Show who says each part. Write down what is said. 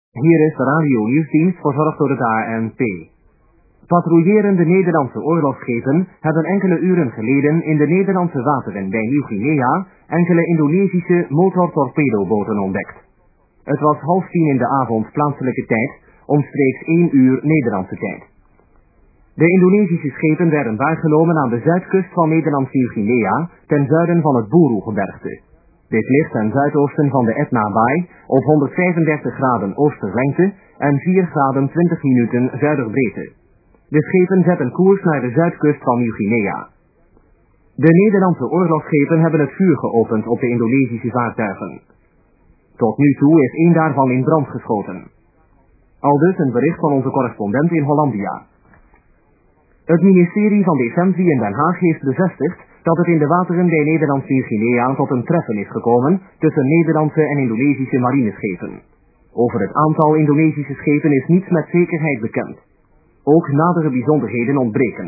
Speaker 1: Hier is de radio-nieuwsdienst verzorgd door het ANP. Patrouillerende Nederlandse oorlogsschepen hebben enkele uren geleden in de Nederlandse wateren bij Nieuw-Guinea enkele Indonesische motortorpedoboten ontdekt. Het was 9:30 in de avond plaatselijke tijd, omstreeks 1 uur Nederlandse tijd. De Indonesische schepen werden waargenomen aan de zuidkust van Nederlands-Nieuw-Guinea, ten zuiden van het Buru-gebergte. Dit ligt ten zuidoosten van de Etna-baai op 135 graden oosterlengte en 4 graden 20 minuten zuiderbreedte. De schepen zetten koers naar de zuidkust van Nieuw-Guinea. De Nederlandse oorlogsschepen hebben het vuur geopend op de Indonesische vaartuigen. Tot nu toe is 1 daarvan in brand geschoten. Aldus een bericht van onze correspondent in Hollandia. Het ministerie van Defensie in Den Haag heeft bevestigd dat het in de wateren bij Nederlands-Nieuw-Guinea tot een treffen is gekomen tussen Nederlandse en Indonesische marineschepen. Over het aantal Indonesische schepen is niets met zekerheid bekend. Ook nadere bijzonderheden ontbreken.